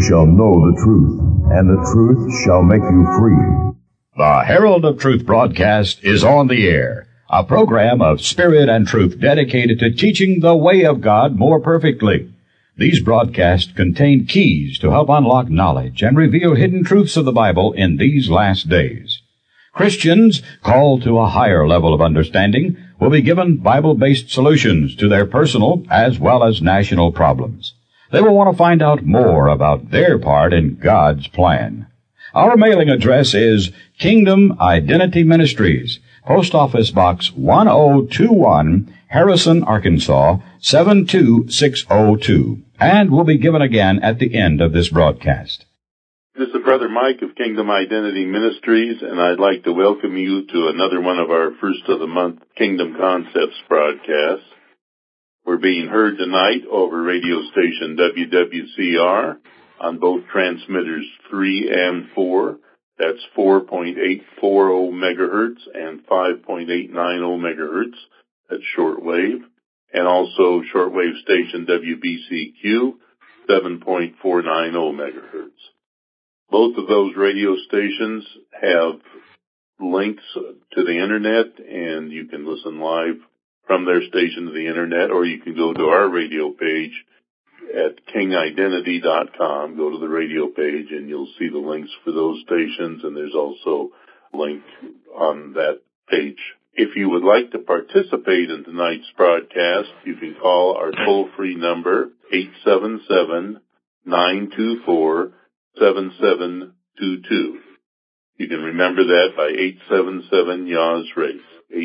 shall know the truth, and the truth shall make you free. The Herald of Truth broadcast is on the air, a program of spirit and truth dedicated to teaching the way of God more perfectly. These broadcasts contain keys to help unlock knowledge and reveal hidden truths of the Bible in these last days. Christians called to a higher level of understanding will be given Bible-based solutions to their personal as well as national problems. They will want to find out more about their part in God's plan. Our mailing address is Kingdom Identity Ministries, Post Office Box 1021, Harrison, Arkansas, 72602, and will be given again at the end of this broadcast. This is Brother Mike of Kingdom Identity Ministries, and I'd like to welcome you to another one of our first of the month Kingdom Concepts broadcasts. We're being heard tonight over radio station WWCR on both transmitters 3 and 4. That's 4.840 megahertz and 5.890 megahertz. That's shortwave. And also shortwave station WBCQ 7.490 megahertz. Both of those radio stations have links to the internet, and you can listen live from their station to the internet, or you can go to our radio page at kingidentity.com. Go to the radio page, and you'll see the links for those stations, and there's also a link on that page. If you would like to participate in tonight's broadcast, you can call our toll-free number, 877-924-7722. You can remember that by 877-YAWS-RACE,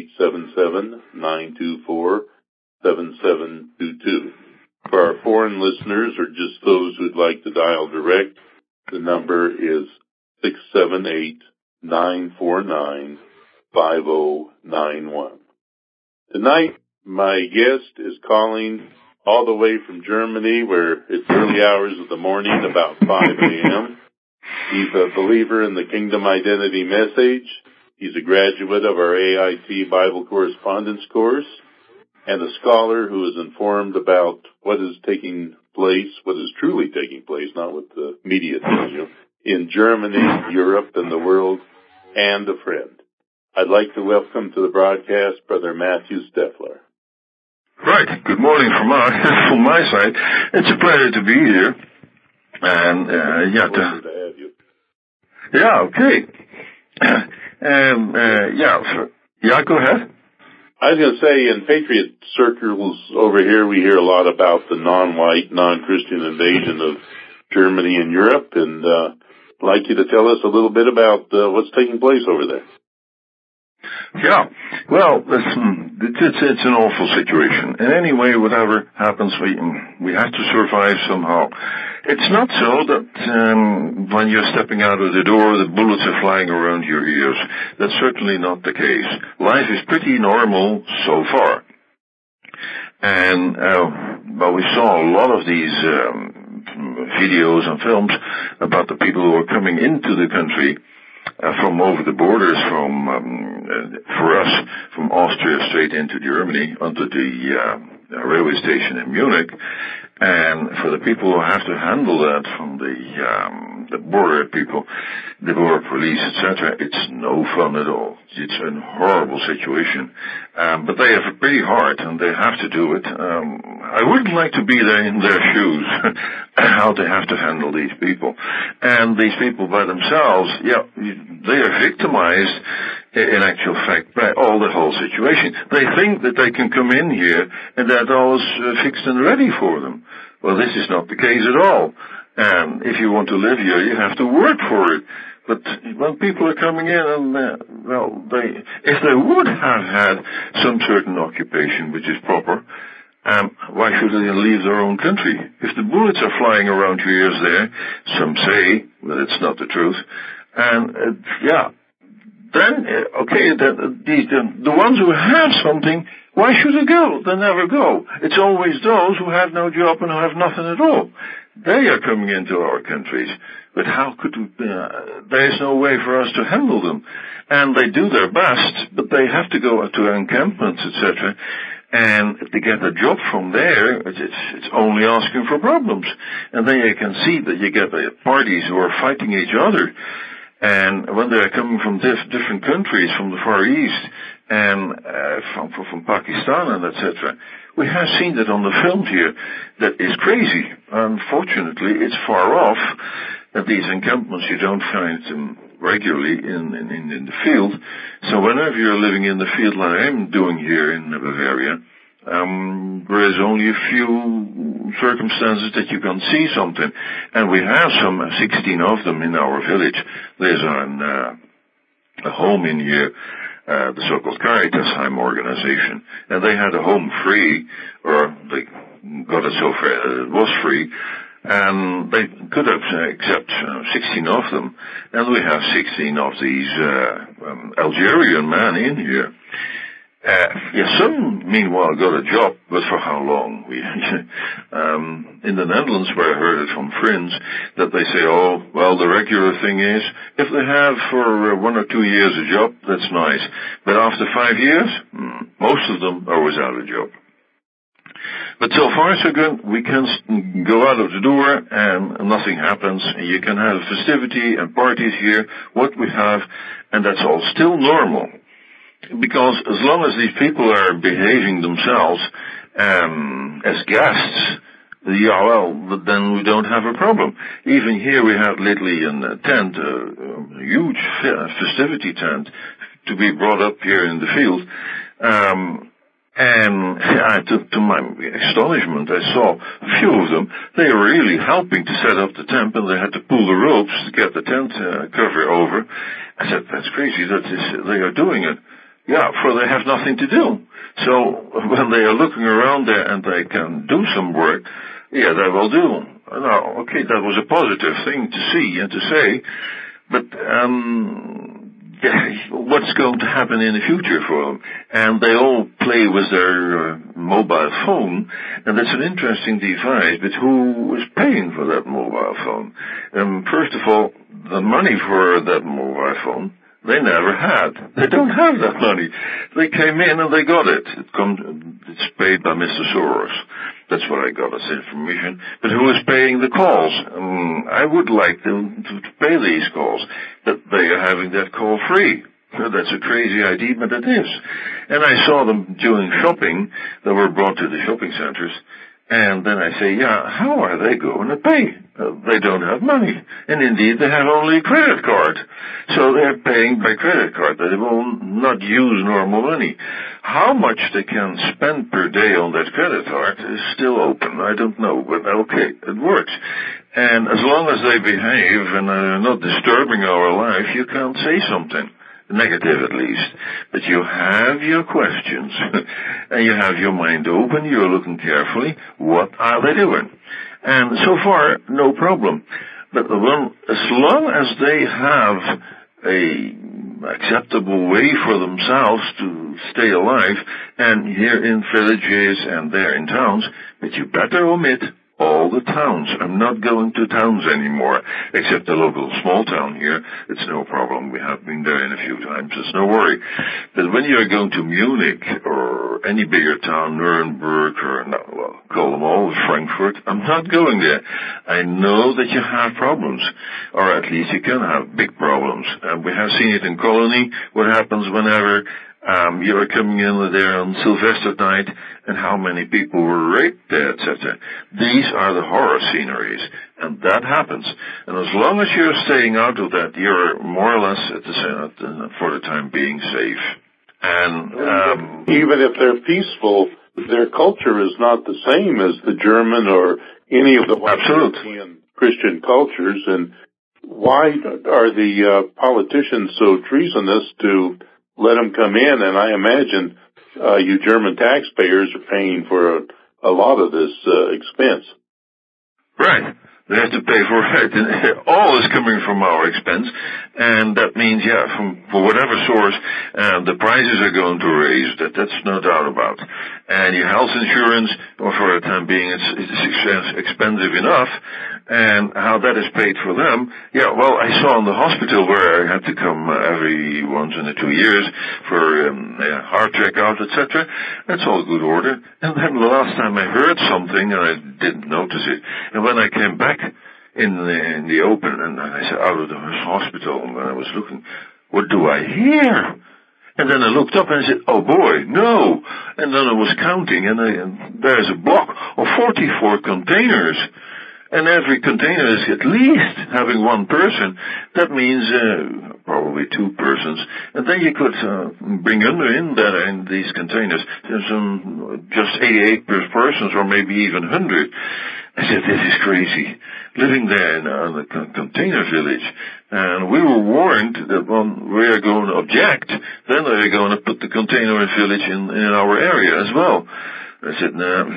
877-924-7722. For our foreign listeners, or just those who'd like to dial direct, the number is 678-949-5091. Tonight, my guest is calling all the way from Germany, where it's early hours of the morning, about 5 a.m. He's a believer in the Kingdom Identity message. He's a graduate of our AIT Bible Correspondence course, and a scholar who is informed about what is taking place, what is truly taking place, not what the media tells you, in Germany, Europe, and the world, and a friend. I'd like to welcome to the broadcast Brother Matthew Steffler. Right. Good morning from my side. It's a pleasure to be here. And, pleasure to have you. Yeah, okay. Go ahead. I was going to say, in Patriot circles over here, we hear a lot about the non-white, non-Christian invasion of Germany and Europe, and I'd like you to tell us a little bit about what's taking place over there. Yeah, well, listen, it's an awful situation. And anyway, whatever happens, we have to survive somehow. It's not so that when you're stepping out of the door, the bullets are flying around your ears. That's certainly not the case. Life is pretty normal so far. And, we saw a lot of these videos and films about the people who are coming into the country from over the borders, for us, from Austria straight into Germany, onto the railway station in Munich. And for the people who have to handle that, from the border people, the border police, etc., it's no fun at all. It's a horrible situation. But they have it pretty hard, and they have to do it. I wouldn't like to be there in their shoes, how they have to handle these people. And these people by themselves, they are victimized, in actual fact, by the whole situation. They think that they can come in here and that all is fixed and ready for them. Well, this is not the case at all. And if you want to live here, you have to work for it. But when people are coming in and, if they would have had some certain occupation which is proper, why should they leave their own country? If the bullets are flying around your ears there, some say, but it's not the truth. And, the ones who have something, why should they go? They never go. It's always those who have no job and who have nothing at all. They are coming into our countries. But how could there is no way for us to handle them. And they do their best, but they have to go to encampments, etc. And if they get a job from there, it's only asking for problems. And then you can see that you get parties who are fighting each other. And when they're coming from different countries, from the Far East, and from Pakistan and etc., we have seen that on the films here. That is crazy. Unfortunately, it's far off. At these encampments, you don't find them regularly in the field. So whenever you're living in the field like I'm doing here in Bavaria, there is only a few circumstances that you can see something. And we have 16 of them in our village. There's a home in here, the so-called Caritasheim organization, and they had a home free, or they got it so far, it was free, and they could have accept 16 of them, and we have 16 of these Algerian men in here. Some, meanwhile, got a job, but for how long? In the Netherlands, where I heard it from friends, that they say, oh, well, the regular thing is, if they have for 1 or 2 years a job, that's nice. But after 5 years, most of them are without a job. But so far so good. We can go out of the door and nothing happens. You can have festivity and parties here, what we have, and that's all still normal. Because as long as these people are behaving themselves as guests, then we don't have a problem. Even here we had lately in a tent, a huge festivity tent, to be brought up here in the field. And to my astonishment, I saw a few of them. They were really helping to set up the tent, and they had to pull the ropes to get the tent cover over. I said, that's crazy that they are doing it. Yeah, for they have nothing to do. So when they are looking around there and they can do some work, yeah, they will do. Now, okay, that was a positive thing to see and to say, but what's going to happen in the future for them? And they all play with their mobile phone, and that's an interesting device, but who is paying for that mobile phone? First of all, the money for that mobile phone, they never had. They don't have that money. They came in and they got it. It's paid by Mr. Soros. That's what I got as information. But who is paying the calls? I would like them to pay these calls, but they are having that call free. That's a crazy idea, but it is. And I saw them doing shopping that were brought to the shopping centers. And then I say, yeah, how are they going to pay? They don't have money. And indeed, they have only a credit card. So they're paying by credit card. They will not use normal money. How much they can spend per day on that credit card is still open. I don't know, but okay, it works. And as long as they behave and are not disturbing our life, you can't say something. Negative at least, but you have your questions, and you have your mind open, you're looking carefully, what are they doing? And so far, no problem. But as long as they have a acceptable way for themselves to stay alive, and here in villages and there in towns, but you better omit all the towns. I'm not going to towns anymore, except the local small town here. It's no problem. We have been there in a few times. It's no worry. But when you're going to Munich or any bigger town, Nuremberg or, call them all, Frankfurt, I'm not going there. I know that you have problems, or at least you can have big problems. We have seen it in Colony, what happens whenever you are coming in there on Sylvester night, and how many people were raped there, etc. These are the horror sceneries, and that happens. And as long as you're staying out of that, you're more or less for the time being safe. And even if they're peaceful, their culture is not the same as the German or any of the European Christian cultures. And why are the politicians so treasonous to let them come in? And I imagine you German taxpayers are paying for a lot of this expense. Right. They have to pay for it. All is coming from our expense. And that means, for whatever source, the prices are going to raise. That's no doubt about. And your health insurance, for the time being, it's expensive enough. And how that is paid for them, yeah, well, I saw in the hospital where I had to come every once in 2 years for heart checkout, etc. That's all good order. And then the last time I heard something, and I didn't notice it, and when I came back in the open, and I said out of the hospital, and I was looking, what do I hear? And then I looked up and I said, oh boy, no. And then I was counting, and there's a block of 44 containers. And every container is at least having one person. That means probably 2 persons. And then you could bring in these containers just 88 persons or maybe even 100. I said, this is crazy. Living there in the container village. And we were warned that when we are going to object, then they're going to put the container village in our area as well. I said,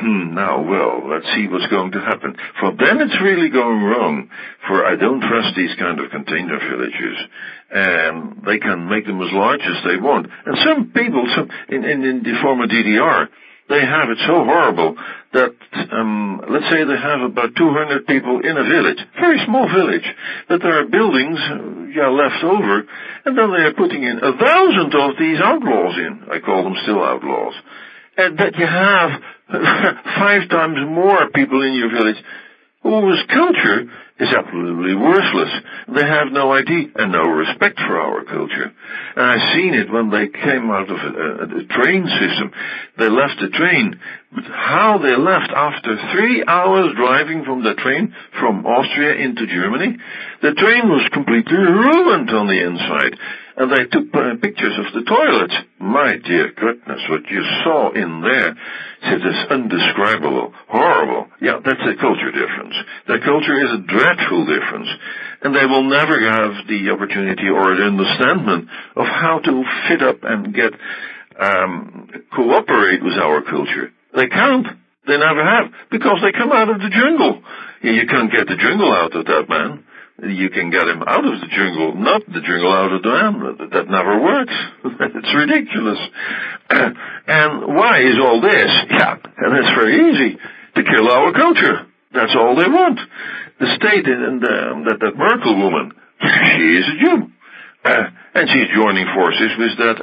let's see what's going to happen. For then it's really going wrong, for I don't trust these kind of container villages. And they can make them as large as they want. And some people, in the former DDR, they have it so horrible that, let's say they have about 200 people in a village, very small village, that there are buildings, left over, and then they are putting in 1,000 of these outlaws in. I call them still outlaws. And that you have 5 times more people in your village whose culture is absolutely worthless. They have no ID and no respect for our culture. And I've seen it when they came out of a train system. They left the train, but how they left after 3 hours driving from the train from Austria into Germany, the train was completely ruined on the inside. And they took pictures of the toilets. My dear goodness, what you saw in there, it is indescribable, horrible. Yeah, that's a culture difference. Their culture is a dreadful difference. And they will never have the opportunity or the understanding of how to fit up and get, cooperate with our culture. They can't. They never have. Because they come out of the jungle. You can't get the jungle out of that man. You can get him out of the jungle, not the jungle out of the man. That never works. It's ridiculous. And why is all this? Yeah, and it's very easy. To kill our culture. That's all they want. The state and that Merkel woman, she is a Jew. And she's joining forces with that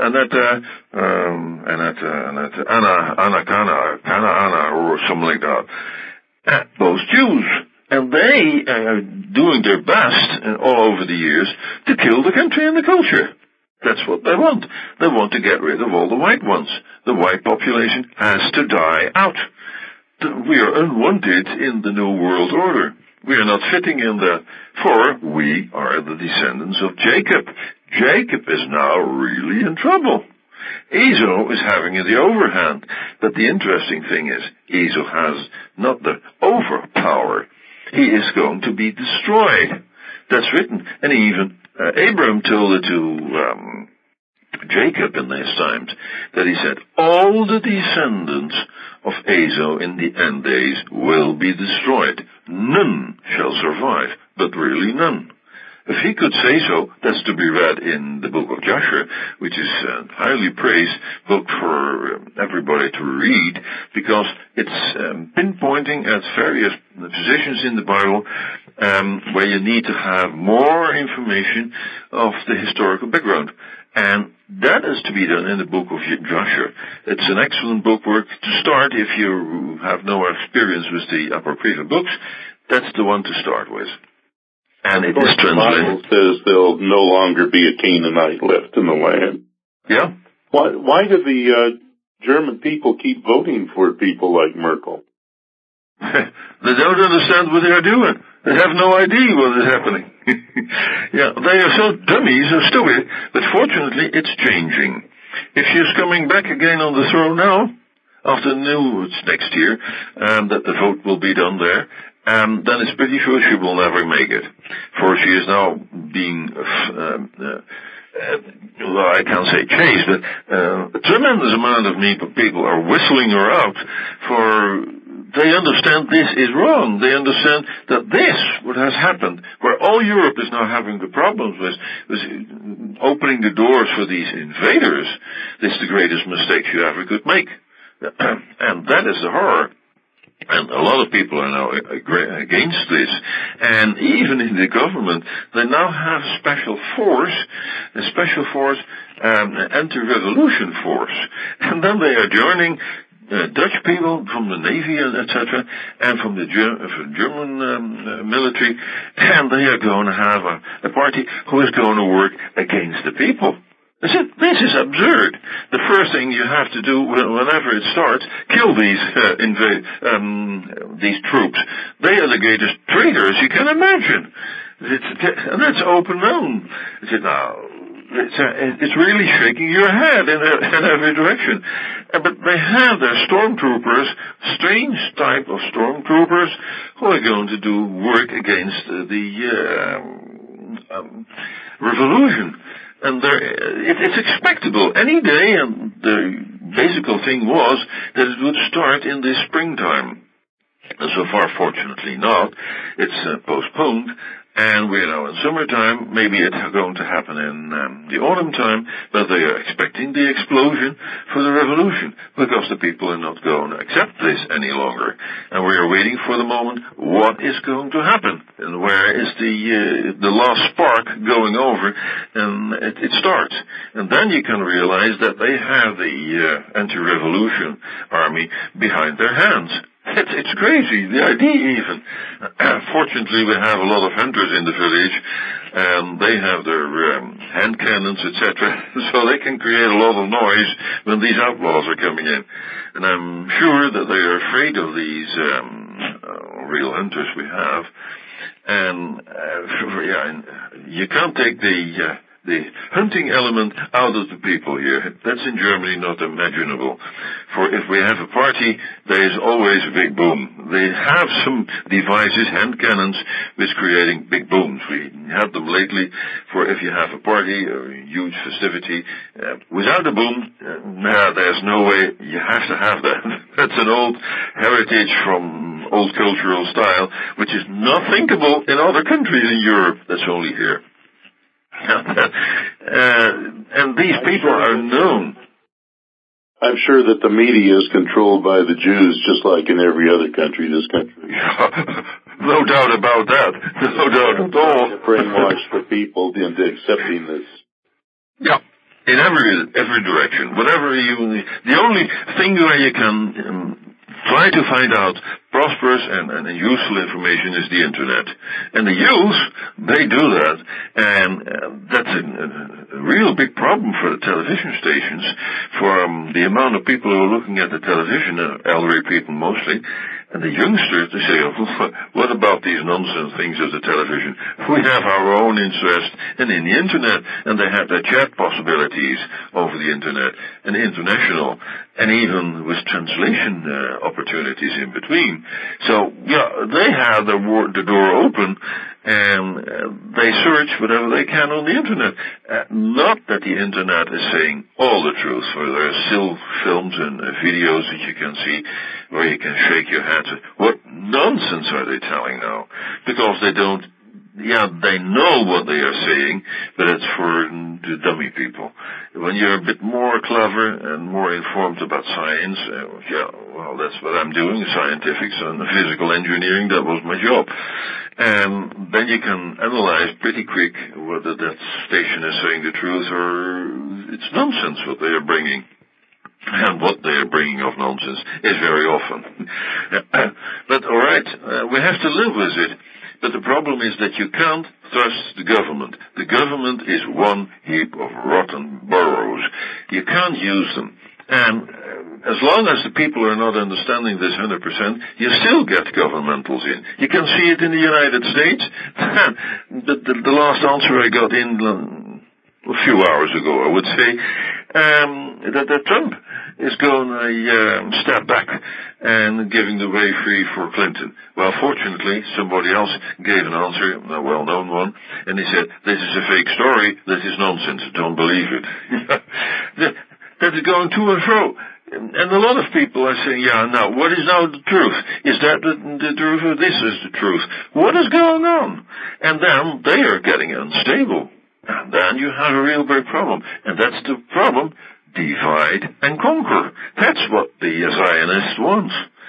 Anna, or something like that. Those Jews. And they are doing their best all over the years to kill the country and the culture. That's what they want. They want to get rid of all the white ones. The white population has to die out. We are unwanted in the New World Order. We are not fitting in there, for we are the descendants of Jacob. Jacob is now really in trouble. Esau is having the overhand. But the interesting thing is, Esau has not the overpower. He is going to be destroyed. That's written. And even Abraham told it to Jacob in these times, that he said, all the descendants of Esau in the end days will be destroyed. None shall survive, but really none. If he could say so, that's to be read in the book of Joshua, which is a highly praised book for everybody to read, because it's pinpointing at various positions in the Bible where you need to have more information of the historical background. And that is to be done in the book of Joshua. It's an excellent bookwork to start if you have no experience with the Apocryphal books. That's the one to start with. And it is translated. The Bible says there'll no longer be a Canaanite left in the land. Yeah. Why do the German people keep voting for people like Merkel? They don't understand what they are doing. They have no idea what is happening. Yeah, they are so dummies or stupid, but fortunately it's changing. If she's coming back again on the throne now, after it's next year, that the vote will be done there, then it's pretty sure she will never make it. For she is now being, I can't say chased, but a tremendous amount of people are whistling her out, for they understand this is wrong. They understand that this, what has happened, where all Europe is now having the problems with opening the doors for these invaders, this is the greatest mistake you ever could make. And that is the horror. And a lot of people are now against this. And even in the government, they now have a special force, anti-revolution force. And then they are joining Dutch people from the Navy, etc., and from the German military, and they are going to have a party who is going to work against the people. I said, this is absurd. The first thing you have to do whenever it starts, kill these troops. They are the greatest traitors you can imagine. And that's open known. I said, now, it's really shaking your head in every direction. But they have their stormtroopers, strange type of stormtroopers, who are going to do work against the revolution. And it's expectable any day, and the basic thing was that it would start in the springtime. And so far, fortunately not. It's postponed, and we're now in summertime. Maybe it's going to happen in the autumn time, but they are expecting the explosion for the revolution, because the people are not going to accept this any longer. And we are waiting for the moment, what is going to happen, and where is the last spark going over, and it starts. And then you can realize that they have the anti-revolution army behind their hands. It's crazy, the idea even. Fortunately, we have a lot of hunters in the village, and they have their hand cannons, etc., so they can create a lot of noise when these outlaws are coming in. And I'm sure that they are afraid of these real hunters we have. And you can't take the hunting element out of the people here. That's in Germany not imaginable. For if we have a party, there is always a big boom. They have some devices, hand cannons, which creating big booms. We had them lately for if you have a party, a huge festivity. Without a boom, there's no way. You have to have that. That's an old heritage from old cultural style, which is not thinkable in other countries in Europe. That's only here. And these people are known. I'm sure that the media is controlled by the Jews, just like in every other country, this country. No doubt about that. No doubt at all. To brainwash the people into accepting this. Yeah, in every direction. The only thing where you can try to find out prosperous and useful information is the internet. And the youth, they do that, and that's a real big problem for the television stations, for the amount of people who are looking at the television, elderly people mostly, and the youngsters, they say, oh, what about these nonsense things of the television? We have our own interest in the internet, and they have their chat possibilities over the internet, and international, and even with translation opportunities in between. So, they have the door open, and they search whatever they can on the internet. Not that the internet is saying all the truth, for there are still films and videos that you can see where you can shake your head. What nonsense are they telling now? Because they don't, they know what they are saying, but it's for the dummy people. When you're a bit more clever and more informed about science, that's what I'm doing, scientifics and physical engineering, that was my job. And then you can analyze pretty quick whether that station is saying the truth or it's nonsense what they are bringing. And what they are bringing of nonsense is very often. But all right, we have to live with it. But the problem is that you can't trust the government. The government is one heap of rotten boroughs. You can't use them. And as long as the people are not understanding this 100%, you still get governmentals in. You can see it in the United States. The last answer I got in a few hours ago, I would say, that Trump is going to step back and giving the way free for Clinton. Well, fortunately, somebody else gave an answer, a well-known one, and he said, this is a fake story, this is nonsense, don't believe it. That is going to and fro. And a lot of people are saying, now, what is now the truth? Is that the truth or this is the truth? What is going on? And then they are getting unstable. And then you have a real big problem. And that's the problem. Divide and conquer. That's what the Zionist wants.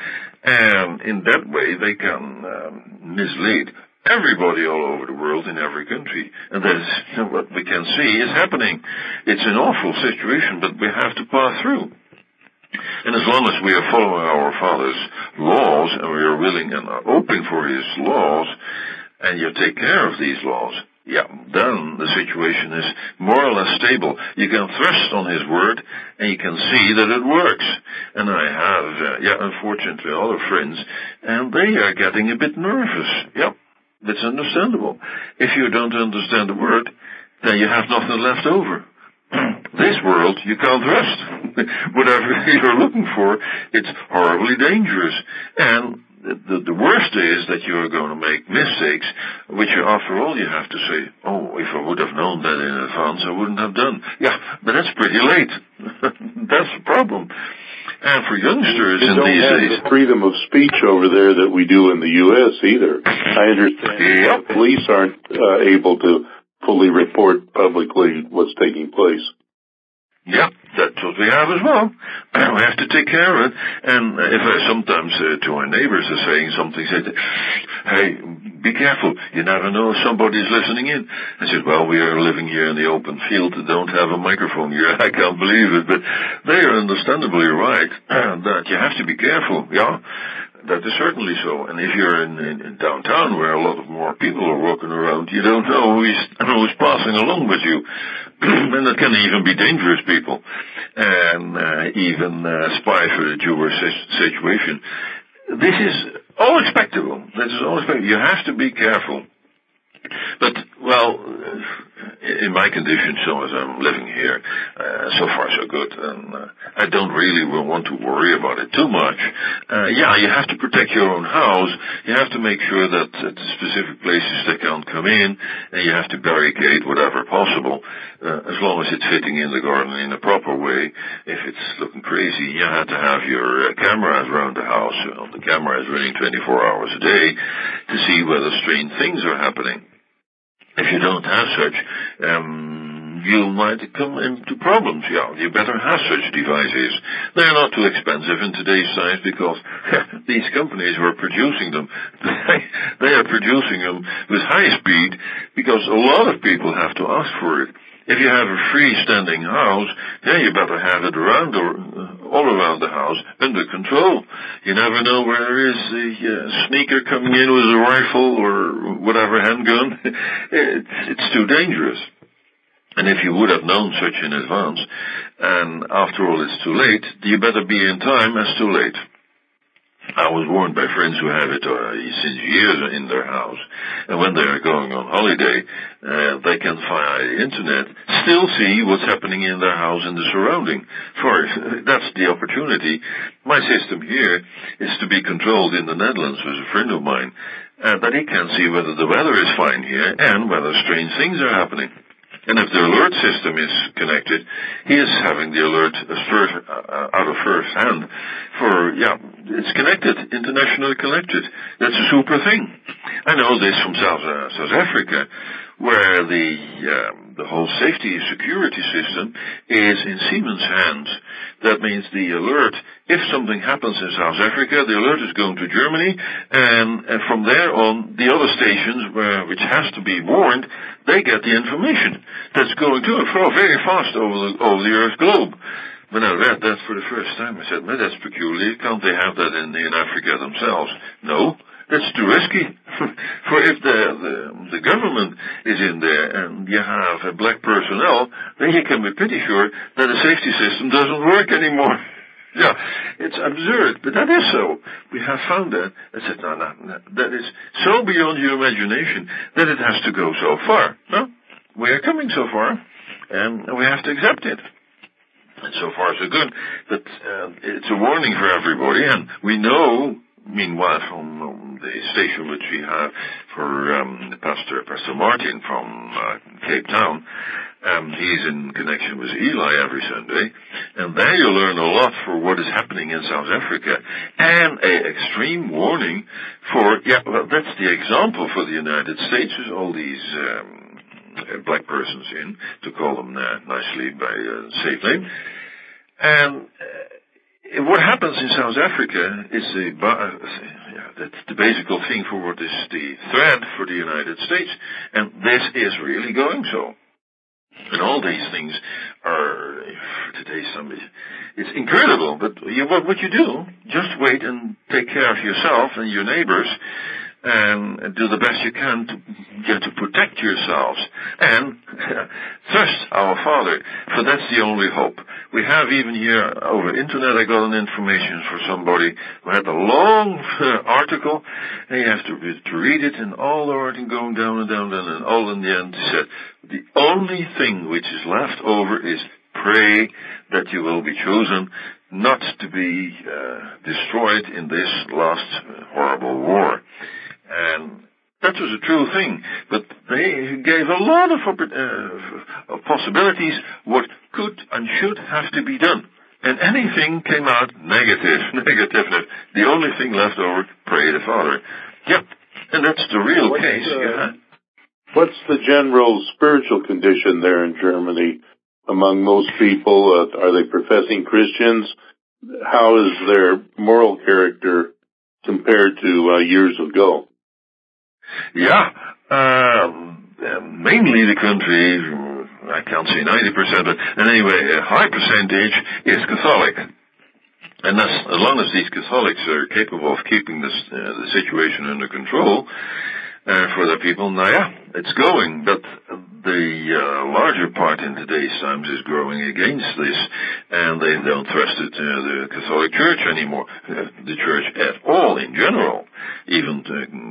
And in that way, they can mislead everybody all over the world in every country. And that's what we can see is happening. It's an awful situation, but we have to pass through. And as long as we are following our Father's laws, and we are willing and are open for His laws, and you take care of these laws, then the situation is more or less stable. You can trust on His word, and you can see that it works. And I have, unfortunately, other friends, and they are getting a bit nervous. That's understandable. If you don't understand the word, then you have nothing left over. This world you can't trust. Whatever you're looking for, it's horribly dangerous. And the worst is that you're going to make mistakes, which after all you have to say, if I would have known that in advance, I wouldn't have done. But that's pretty late. That's the problem. And for youngsters in these days, the freedom of speech over there that we do in the U.S. either. I understand the police aren't able to fully report publicly what's taking place. That's what we have as well. We have to take care of it. And if I sometimes to our neighbors are saying something, say, hey, be careful. You never know if somebody's listening in. I said, well, we are living here in the open field and don't have a microphone here. I can't believe it. But they are understandably right that you have to be careful. That is certainly so. And if you're in downtown where a lot of more people are walking around, you don't know who's passing along with you. And that can even be dangerous people. And even spy for the Jewish situation. This is all expectable. This is all expectable. You have to be careful. But, in my condition, so as I'm living here, so far so good, and I don't really want to worry about it too much. You have to protect your own house. You have to make sure that at specific places they can't come in, and you have to barricade whatever possible, as long as it's fitting in the garden in a proper way. If it's looking crazy, you have to have your cameras around the house. The camera is running 24 hours a day to see whether strange things are happening. If you don't have such, you might come into problems. You better have such devices. They're not too expensive in today's times because these companies who are producing them, they are producing them with high speed because a lot of people have to ask for it. If you have a freestanding house, you better have it all around the house under control. You never know where there is a sneaker coming in with a rifle or whatever handgun. It's too dangerous. And if you would have known such in advance, and after all it's too late, you better be in time as too late. I was warned by friends who have it since years in their house, and when they are going on holiday, they can via the internet still see what's happening in their house and the surrounding. That's the opportunity. My system here is to be controlled in the Netherlands with a friend of mine, that he can see whether the weather is fine here and whether strange things are happening. And if the alert system is connected, he is having the alert out of first hand it's connected, internationally connected. That's a super thing. I know this from South Africa, where the whole safety security system is in Siemens' hands. That means the alert, if something happens in South Africa, the alert is going to Germany, and from there on, the other stations, which has to be warned, they get the information that's going to and fro very fast over the Earth's globe. When I read that for the first time, I said, that's peculiar. Can't they have that in Africa themselves? No. That's too risky. For if the government is in there and you have black personnel, then you can be pretty sure that the safety system doesn't work anymore. It's absurd, but that is so. We have found that. I said, no, that is so beyond your imagination that it has to go so far. No, we are coming so far, and we have to accept it. And so far so good, but it's a warning for everybody, and we know, meanwhile, from the station which we have for Pastor Martin from Cape Town, he's in connection with Eli every Sunday, and there you learn a lot for what is happening in South Africa, and an extreme warning for, that's the example for the United States with all these black persons in, to call them nicely by a safe name. And what happens in South Africa is that's the basic thing for what is the threat for the United States, and this is really going so. And all these things are, for today's somebody, it's incredible, but what you do, just wait and take care of yourself and your neighbors, and do the best you can to protect yourselves. And trust our Father, for that's the only hope. We have even here over internet, I got an information for somebody who had a long article, and you have to read it, and all the writing going down and down, and all in the end he said, the only thing which is left over is pray that you will be chosen not to be destroyed in this last horrible war. And that was a true thing, but they gave a lot of possibilities what could and should have to be done. And anything came out negative. The only thing left over, pray the Father. Yep, and that's the real case. What's the general spiritual condition there in Germany among most people? Are they professing Christians? How is their moral character compared to years ago? Yeah, mainly the country, I can't say 90%, but anyway, a high percentage is Catholic. And as long as these Catholics are capable of keeping the situation under control for their people, it's going. But the larger part in today's times is growing against this, and they don't trust the Catholic Church anymore, the Church at all in general. Even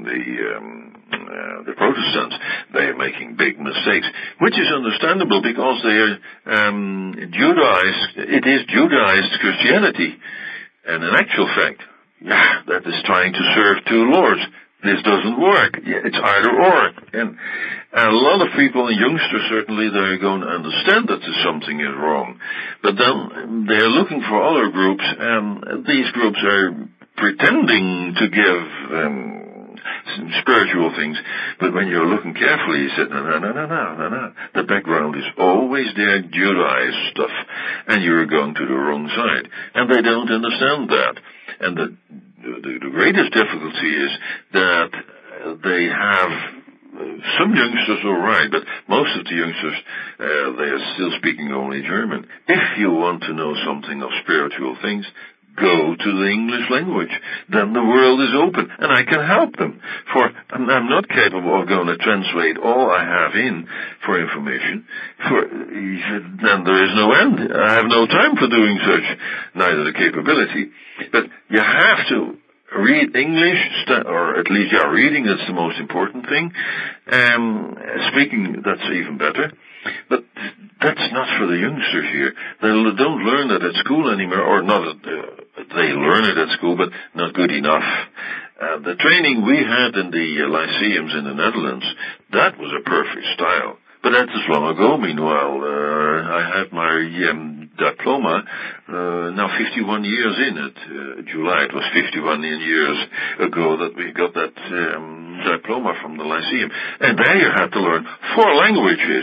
the Protestants, they are making big mistakes, which is understandable because they are Judaized. It is Judaized Christianity, and in actual fact, that is trying to serve two lords. This doesn't work. It's either or. And a lot of people, and youngsters certainly, they're going to understand that something is wrong. But then they're looking for other groups, and these groups are pretending to give some spiritual things. But when you're looking carefully, you say, no. The background is always there, Judaized stuff, and you're going to the wrong side. And they don't understand that. And the greatest difficulty is that they have some youngsters all right, but most of the youngsters, they are still speaking only German. If you want to know something of spiritual things, go to the English language. Then the world is open, and I can help them. For I'm not capable of going to translate all I have in for information. Then there is no end. I have no time for doing such, neither the capability. But you have to read English, or at least reading, that's the most important thing. Speaking, that's even better. But that's not for the youngsters here. They don't learn that at school anymore, or not. They learn it at school, but not good enough. The training we had in the lyceums in the Netherlands, that was a perfect style. But that is long ago. Meanwhile, I have my diploma now 51 years in it. July, it was 51 years ago that we got that diploma from the lyceum. And there you had to learn 4 languages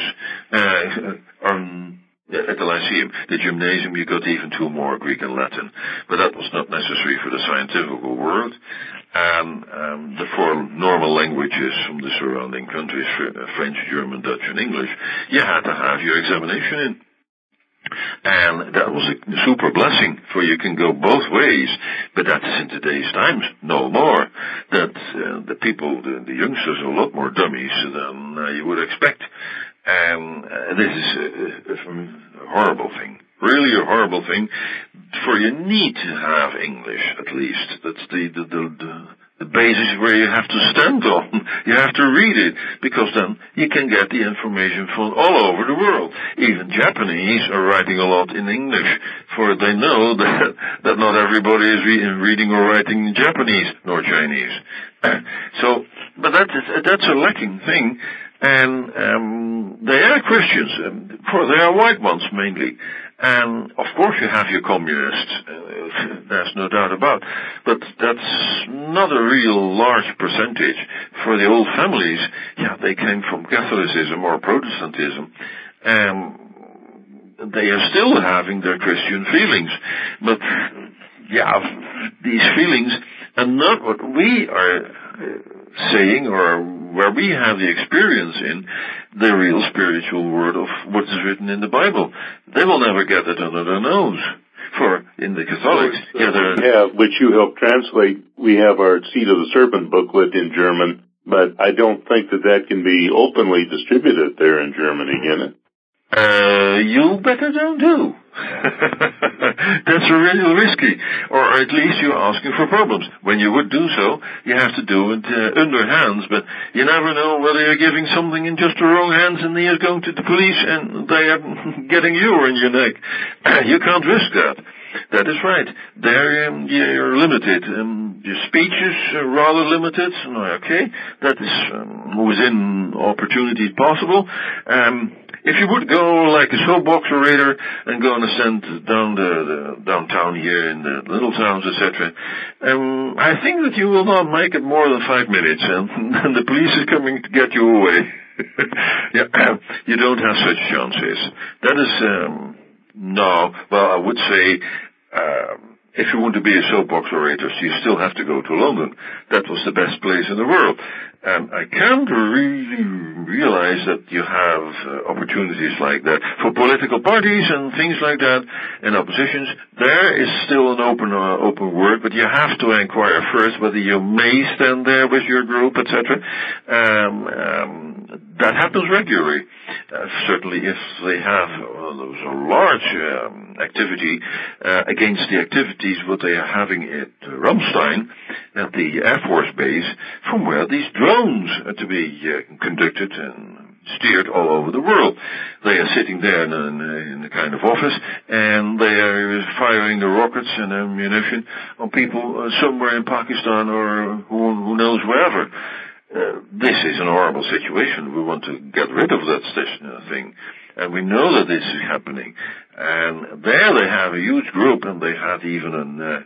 at the lyceum. The gymnasium, you got even 2 more, Greek and Latin. But that was not necessary for the scientific world. The 4 normal languages from the surrounding countries, French, German, Dutch, and English, you had to have your examination in. And that was a super blessing, for you can go both ways. But that's in today's times, no more. That the people, the youngsters, are a lot more dummies than you would expect. And this is a horrible thing. Really a horrible thing. For you need to have English, at least. That's the basis where you have to stand on. You have to read it, because then you can get the information from all over the world. Even Japanese are writing a lot in English, for they know that not everybody is reading or writing in Japanese, nor Chinese. But that's a lacking thing. And they are Christians, for they are white ones mainly. And of course you have your communists, there's no doubt about. But that's not a real large percentage. For the old families, they came from Catholicism or Protestantism. And they are still having their Christian feelings. But these feelings are not what we are saying, or where we have the experience in the real spiritual word of what is written in the Bible. They will never get it under their nose. For in the Catholics, which you helped translate, we have our Seed of the Serpent booklet in German, but I don't think that can be openly distributed there in Germany, can it? You better don't do. That's really risky. Or at least you're asking for problems. When you would do so, you have to do it underhands, but you never know whether you're giving something in just the wrong hands and you're going to the police and they are getting you in your neck. You can't risk that. That is right. There you're limited. Your speech is rather limited. Okay, that is within opportunities possible. If you would go like a soapbox orator and go and ascend down the downtown here in the little towns, etc., I think that you will not make it more than 5 minutes, and the police is coming to get you away. You don't have such chances. That is no. Well, I would say if you want to be a soapbox orator, you still have to go to London. That was the best place in the world. And I can't really realize that you have opportunities like that. For political parties and things like that, and oppositions, there is still an open word, but you have to inquire first whether you may stand there with your group, etc. That happens regularly. Certainly if they have a large activity against the activities what they are having at Ramstein, at the Air Force base, from where these drones are to be conducted and steered all over the world. They are sitting there in a kind of office, and they are firing the rockets and ammunition on people somewhere in Pakistan or who knows wherever. This is an horrible situation. We want to get rid of that thing. And we know that this is happening. And there they have a huge group, and they have even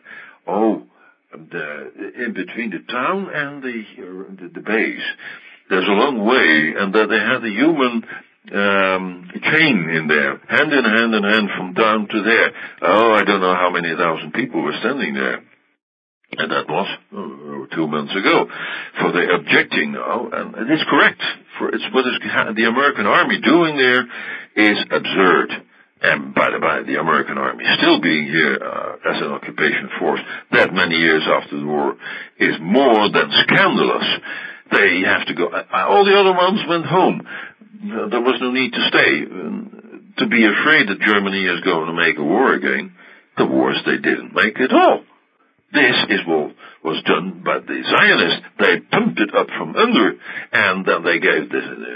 in between the town and the base. There's a long way, and that they had a human chain in there, hand in hand from down to there. I don't know how many thousand people were standing there. And that was 2 months ago. For the objecting now, and it is correct. For it's what is the American Army doing there is absurd. And by the by, the American Army still being here as an occupation force that many years after the war is more than scandalous. They have to go. All the other ones went home. There was no need to stay. To be afraid that Germany is going to make a war again. The wars they didn't make at all. This is what was done by the Zionists. They pumped it up from under, and then they gave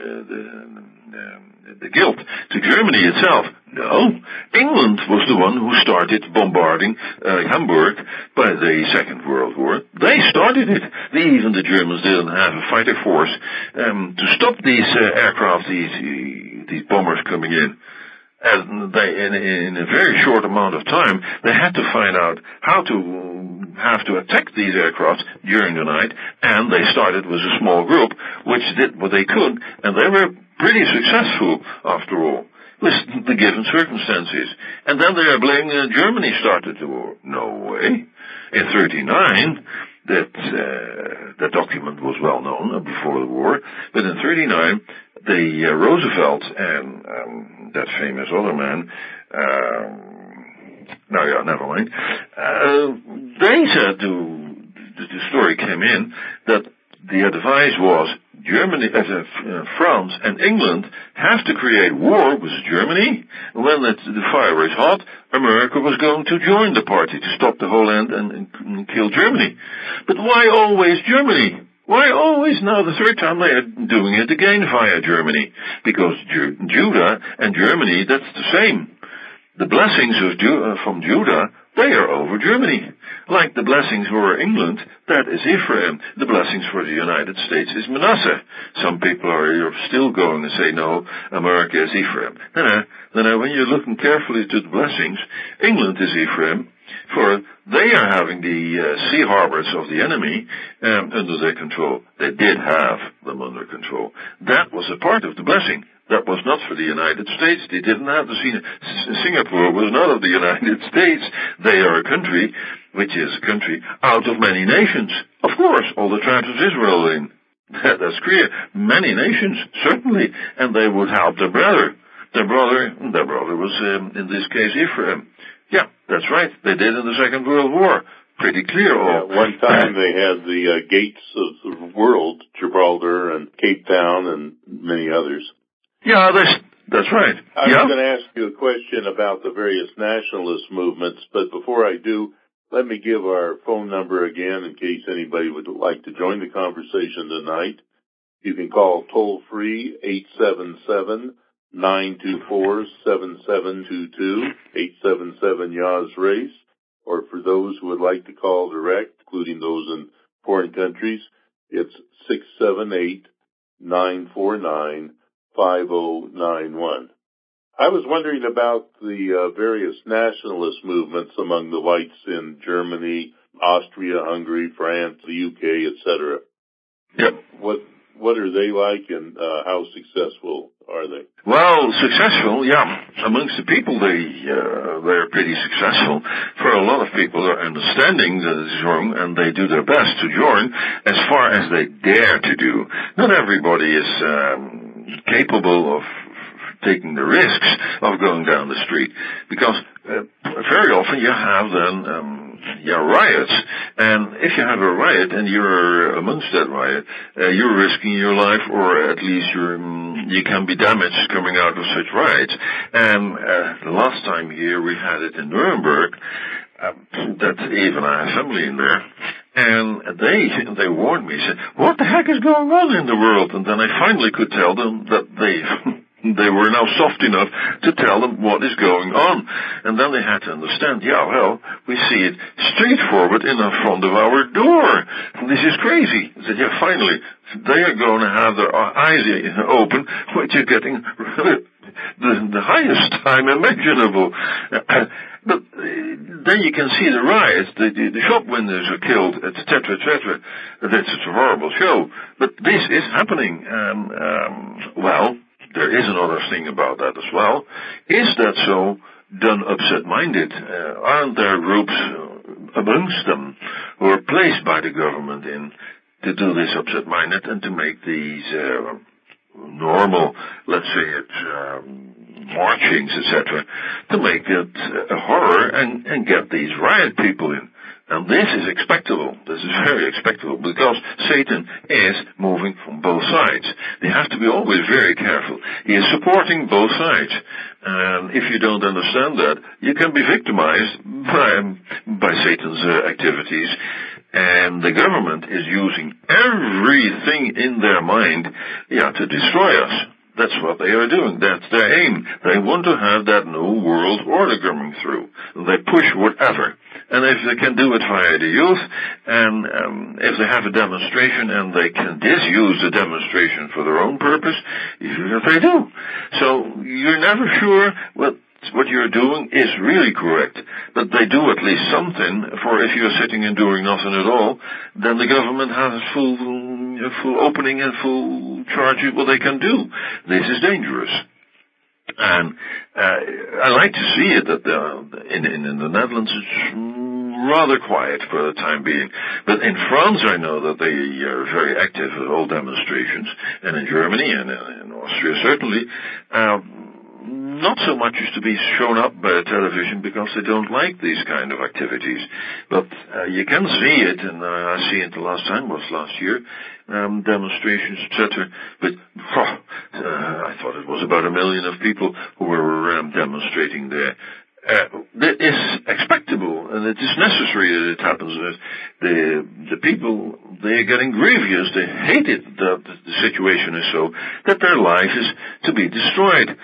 the guilt to Germany itself. No, England was the one who started bombarding Hamburg by the Second World War. They started it. Even the Germans didn't have a fighter force to stop these aircraft, these bombers coming in. And they, in a very short amount of time, they had to find out how to attack these aircraft during the night, and they started with a small group, which did what they could, and they were pretty successful after all, with the given circumstances. And then they are blaming that Germany started the war. No way. In 1939, that document was well known before the war, but in 1939, the Roosevelt and that famous other man, never mind. They said the story came in that the advice was Germany, France and England have to create war with Germany. When the fire is hot, America was going to join the party to stop the whole end and kill Germany. But why always Germany? Why always now the third time they are doing it again via Germany? Because Judah and Germany, that's the same. The blessings from Judah, they are over Germany. Like the blessings for England, that is Ephraim. The blessings for the United States is Manasseh. Some people are still going to say, no, America is Ephraim. No, when you're looking carefully to the blessings, England is Ephraim, for they are having the sea harbors of the enemy under their control. They did have them under control. That was a part of the blessing. That was not for the United States. They didn't have the Singapore was not of the United States. They are a country which is a country out of many nations. Of course, all the tribes of Israel in. That's clear. Many nations, certainly, and they would help their brother. Their brother was, in this case, Ephraim. Yeah, that's right. They did in the Second World War. Pretty clear. One time they had the gates of the world, Gibraltar and Cape Town and many others. Yeah, that's right. I was going to ask you a question about the various nationalist movements, but before I do, let me give our phone number again in case anybody would like to join the conversation tonight. You can call toll-free 877-924-7722, 877-YAZ-RACE, or for those who would like to call direct, including those in foreign countries, it's 678-949-5091. I was wondering about the various nationalist movements among the whites in Germany, Austria, Hungary, France, the UK, etc. Yep. What are they like, and how successful are they? Well, successful, yeah. Amongst the people, they're pretty successful. For a lot of people, they're understanding that it's wrong, and they do their best to join as far as they dare to do. Not everybody is capable of taking the risks of going down the street, because very often you have then riots, and if you have a riot and you're amongst that riot, you're risking your life, or at least you can be damaged coming out of such riots. And the last time here we had it in Nuremberg, that even I have family in there, and they warned me, said, "What the heck is going on in the world?" And then I finally could tell them that they were now soft enough to tell them what is going on. And then they had to understand, we see it straightforward in the front of our door. This is crazy. I said, finally, they are going to have their eyes open, which is getting the highest time imaginable. But then you can see the riots, the shop windows are killed, etc., etc. That's a horrible show. But this is happening. There is another thing about that as well. Is that so done upset-minded? Aren't there groups amongst them who are placed by the government in to do this upset-minded and to make these normal, let's say it, marchings, etc., to make it a horror and get these riot people in? And this is expectable. This is very expectable, because Satan is moving from both sides. They have to be always very careful. He is supporting both sides. And if you don't understand that, you can be victimized by Satan's activities. And the government is using everything in their mind, to destroy us. That's what they are doing. That's their aim. They want to have that new world order coming through. They push whatever. And if they can do it via the youth, and if they have a demonstration and they can disuse the demonstration for their own purpose, they do. So you're never sure what you're doing is really correct. But they do at least something, for if you're sitting and doing nothing at all, then the government has full opening and full charge of what they can do. This is dangerous. And I like to see it that in the Netherlands it's rather quiet for the time being. But in France I know that they are very active at all demonstrations, and in Germany and in Austria certainly. Not so much is to be shown up by the television, because they don't like these kind of activities. But you can see it, and I see it the last time was last year, demonstrations, etc. But I thought it was about 1 million of people who were demonstrating there. It is expectable, and it is necessary that it happens. The people, they are getting grievous. They hate it that the situation is so that their life is to be destroyed.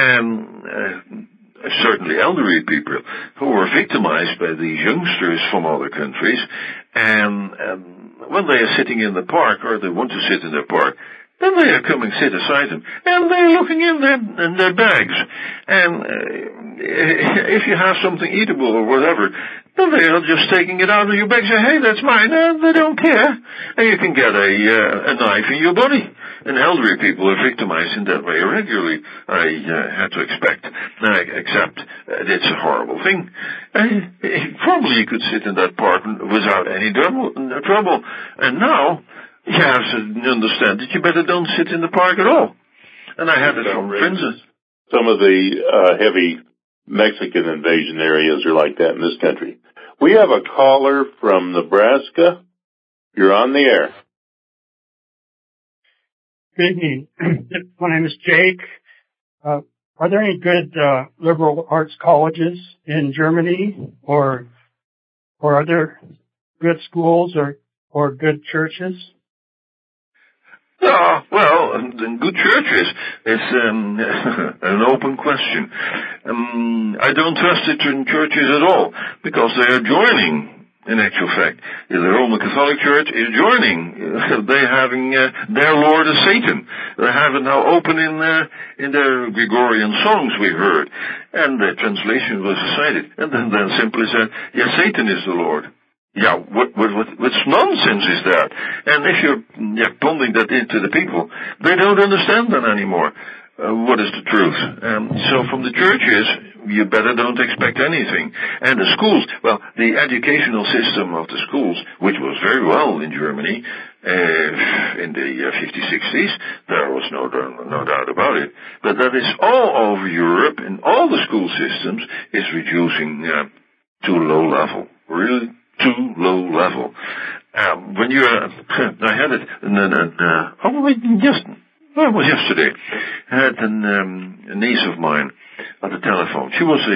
And certainly elderly people who are victimized by these youngsters from other countries, and when they are sitting in the park, or they want to sit in the park, Then they are coming sit aside them, and they're looking in their bags. And if you have something eatable or whatever, then they are just taking it out of your bag and say, hey, that's mine. They don't care. And you can get a knife in your body. And elderly people are victimized in that way regularly, I had to accept it's a horrible thing. Probably you could sit in that park without any trouble. And now, you have to understand that you better don't sit in the park at all. And I had it from friends. Some of the heavy Mexican invasion areas are like that in this country. We have a caller from Nebraska. You're on the air. Good evening. My name is Jake. Are there any good liberal arts colleges in Germany, or are there good schools or good churches? Well, good churches is an open question. I don't trust it in churches at all, because they are joining. In actual fact, the Roman Catholic Church is joining. They're having their Lord is Satan. They have it now open in their Gregorian songs we heard, and the translation was recited, and then simply said, "Yes, Satan is the Lord." Yeah, what nonsense is that? And if you're pumping that into the people, they don't understand that anymore. What is the truth? So from the churches, you better don't expect anything. And the schools, well, the educational system of the schools, which was very well in Germany, in the 50s, 60s, there was no doubt about it. But that is all over Europe, and all the school systems is reducing to low level. Really? Too low level. When you, I had it, it was yesterday. I had a niece of mine on the telephone. She was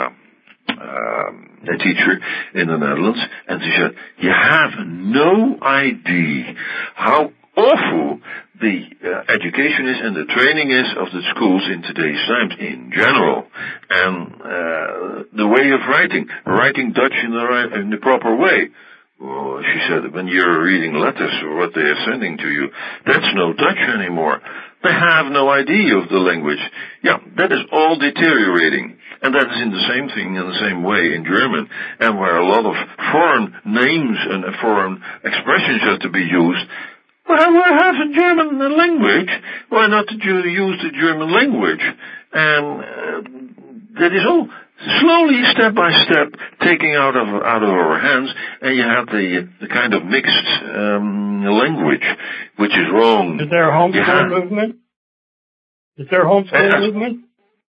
a teacher in the Netherlands, and she said, "You have no idea how awful the education is and the training is of the schools in today's times in general, and the way of writing Dutch in the proper way." Well, she said, when you're reading letters or what they are sending to you, that's no Dutch anymore. They have no idea of the language. Yeah, that is all deteriorating. And that is in the same thing, in the same way in German, and where a lot of foreign names and foreign expressions have to be used. Well, we have a German language. Why not use the German language? And that is all slowly, step by step, taking out of our hands, and you have the kind of mixed language, which is wrong. Is there a homeschool movement? Is there a homeschool movement?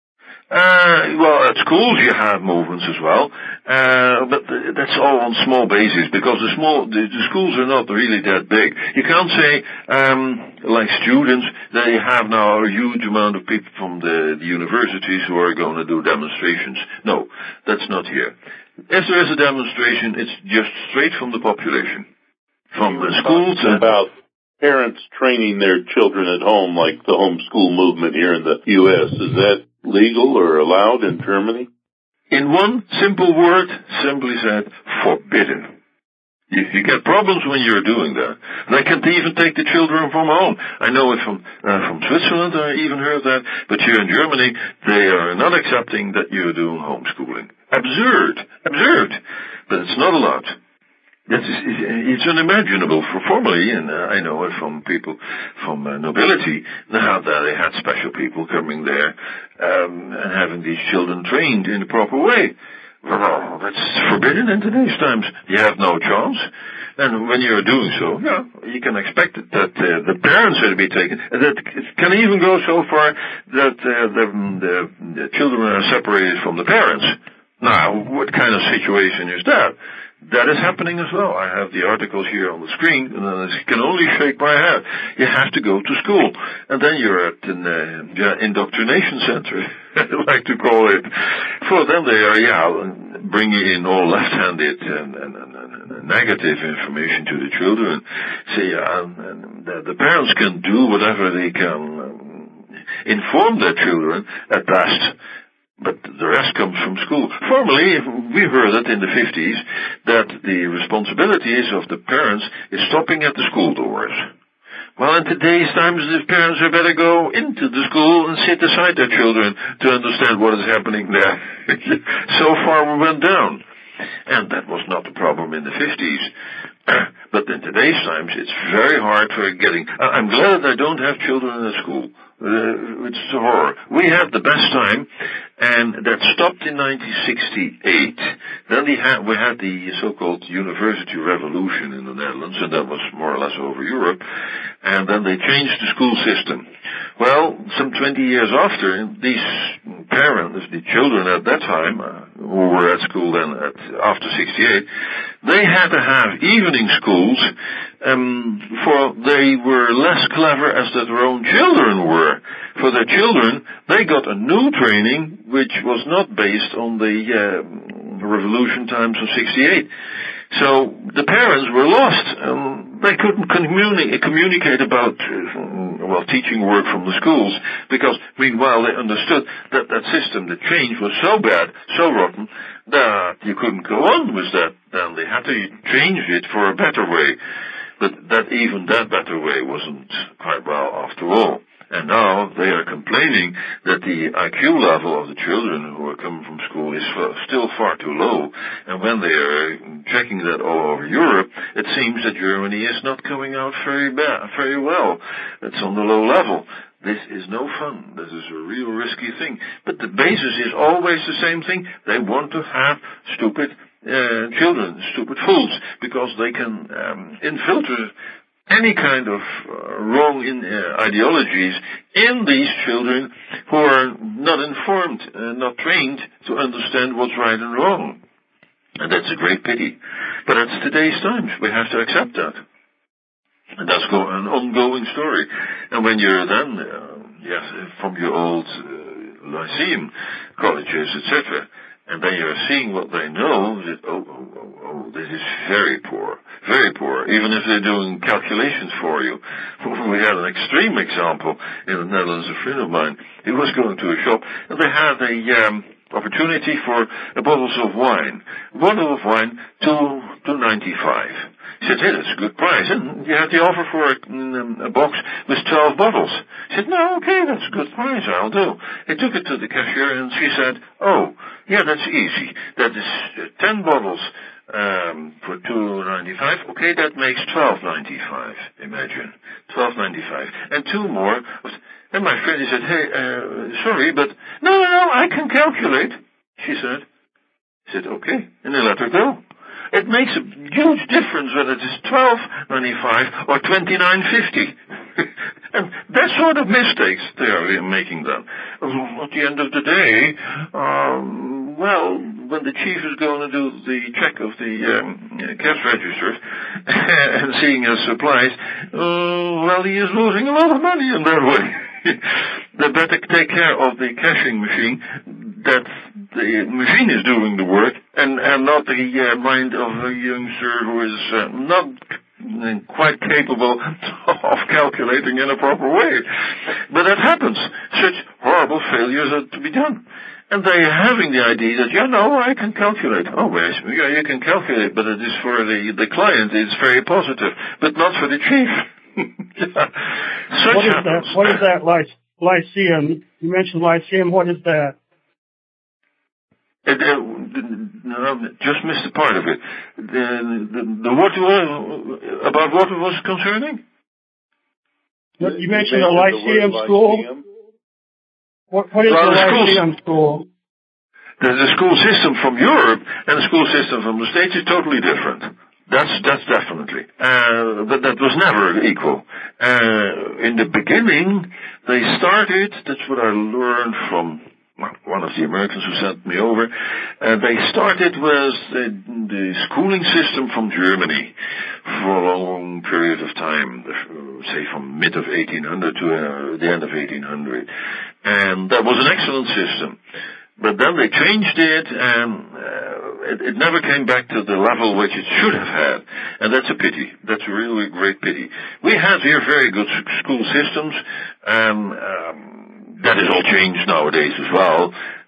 Well, at schools you have movements as well, but that's all on small basis, because the schools are not really that big. You can't say, like students, they have now a huge amount of people from the universities who are going to do demonstrations. No, that's not here. If there is a demonstration, it's just straight from the population. From the schools about parents training their children at home, like the homeschool movement here in the U.S. Is that legal or allowed in Germany? In one simple word, simply said, forbidden. You get problems when you're doing that. They can't even take the children from home. I know it from Switzerland, I even heard that, but here in Germany, they are not accepting that you're doing homeschooling. Absurd, but it's not allowed. It's unimaginable. Formerly, and I know it from people from nobility, now that they had special people coming there and having these children trained in the proper way. Well, that's forbidden in today's times. You have no chance. And when you're doing so, yeah, you can expect that the parents will be taken. That it can even go so far that the children are separated from the parents. Now, what kind of situation is that? That is happening as well. I have the articles here on the screen, and I can only shake my head. You have to go to school, and then you're at an indoctrination center, I like to call it. For them, they are bringing in all left-handed and negative information to the children. See, the parents can do whatever they can inform their children at best. But the rest comes from school. Formerly, we heard that in the 50s, that the responsibilities of the parents is stopping at the school doors. Well, in today's times, the parents had better go into the school and sit beside their children to understand what is happening there. So far we went down. And that was not the problem in the 50s. But in today's times, it's very hard for getting... I'm glad that I don't have children in the school. It's a horror. We had the best time, and that stopped in 1968. Then we had the so-called University Revolution in the Netherlands, and that was more or less over Europe. And then they changed the school system. Well, some 20 years after, these parents, the children at that time, who were at school then after 68, they had to have evening schools, for they were less clever as that their own children were. For their children, they got a new training which was not based on the revolution times of 68. So the parents were lost. They couldn't communicate about teaching work from the schools, because meanwhile they understood that that system, the change was so bad, so rotten, that you couldn't go on with that. Then they had to change it for a better way. But that better way wasn't quite well after all. And now they are complaining that the IQ level of the children who are coming from school is still far too low. And when they are checking that all over Europe, it seems that Germany is not coming out very well. It's on the low level. This is no fun. This is a real risky thing. But the basis is always the same thing. They want to have stupid children, stupid fools, because they can infiltrate any kind of wrong ideologies in these children who are not informed, not trained to understand what's right and wrong. And that's a great pity. But that's today's times. We have to accept that. And that's an ongoing story. And when you're then, from your old lyceum colleges, etc., and then you're seeing what they know, that, this is very poor, even if they're doing calculations for you. We had an extreme example in the Netherlands. A friend of mine, he was going to a shop, and they had a opportunity for a bottle of wine. A bottle of wine, $2.95. He said, hey, that's a good price. And you had the offer for a box with 12 bottles. He said, no, okay, that's a good price, I'll do. He took it to the cashier, and she said, oh, yeah, that's easy. That is 10 bottles for $2.95. Okay, that makes $12.95. Imagine, $12.95. And two more. And my friend, he said, hey, sorry, but no, I can calculate, she said. He said, okay, and they let her go. It makes a huge difference whether it is $12.95 or $29.50. And that sort of mistakes they are making then. At the end of the day, when the chief is going to do the check of the cash registers and seeing his supplies, he is losing a lot of money in that way. They better take care of the cashing machine, that the machine is doing the work, and not the mind of a youngster who is not quite capable of calculating in a proper way. But that happens. Such horrible failures are to be done. And they are having the idea that, I can calculate. Oh, yes, you can calculate, but it is for the client, it's very positive, but not for the chief. What is that lyceum? You mentioned lyceum. What is that? Just missed a part of it. About what it was concerning? You mentioned a lyceum school. What is the lyceum school? The school system from Europe and the school system from the States is totally different. That's definitely. But that was never equal. In the beginning, they started, that's what I learned from one of the Americans who sent me over, they started with the schooling system from Germany for a long period of time, say from mid of 1800 to the end of 1800. And that was an excellent system. But then they changed it, and it never came back to the level which it should have had. And that's a pity. That's a really great pity. We have here very good school systems, and that is all changed nowadays as well.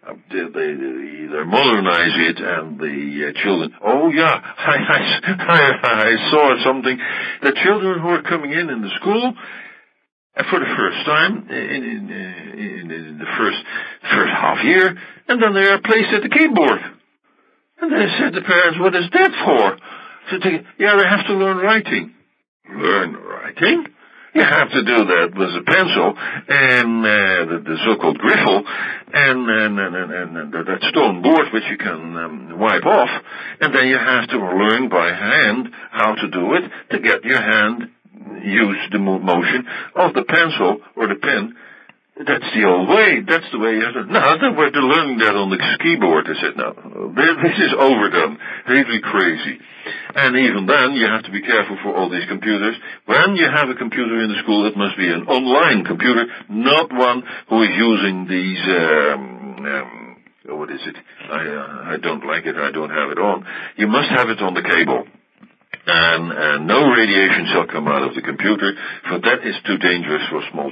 They modernize it, and the children. Oh yeah, I saw something. The children who are coming in the school for the first time in the first half year, and then they are placed at the keyboard. And they said to the parents, "What is that for?" So they have to learn writing. Learn writing? You have to do that with a pencil and the so-called griffle and that stone board which you can wipe off, and then you have to learn by hand how to do it to get your hand use the motion of the pencil or the pen. That's the old way. That's the way you have to. No, they're learning that on the keyboard. I said, no, this is overdone. Really crazy. And even then, you have to be careful for all these computers. When you have a computer in the school, it must be an online computer, not one who is using these, what is it? I don't like it. I don't have it on. You must have it on the cable. And no radiation shall come out of the computer, for that is too dangerous for small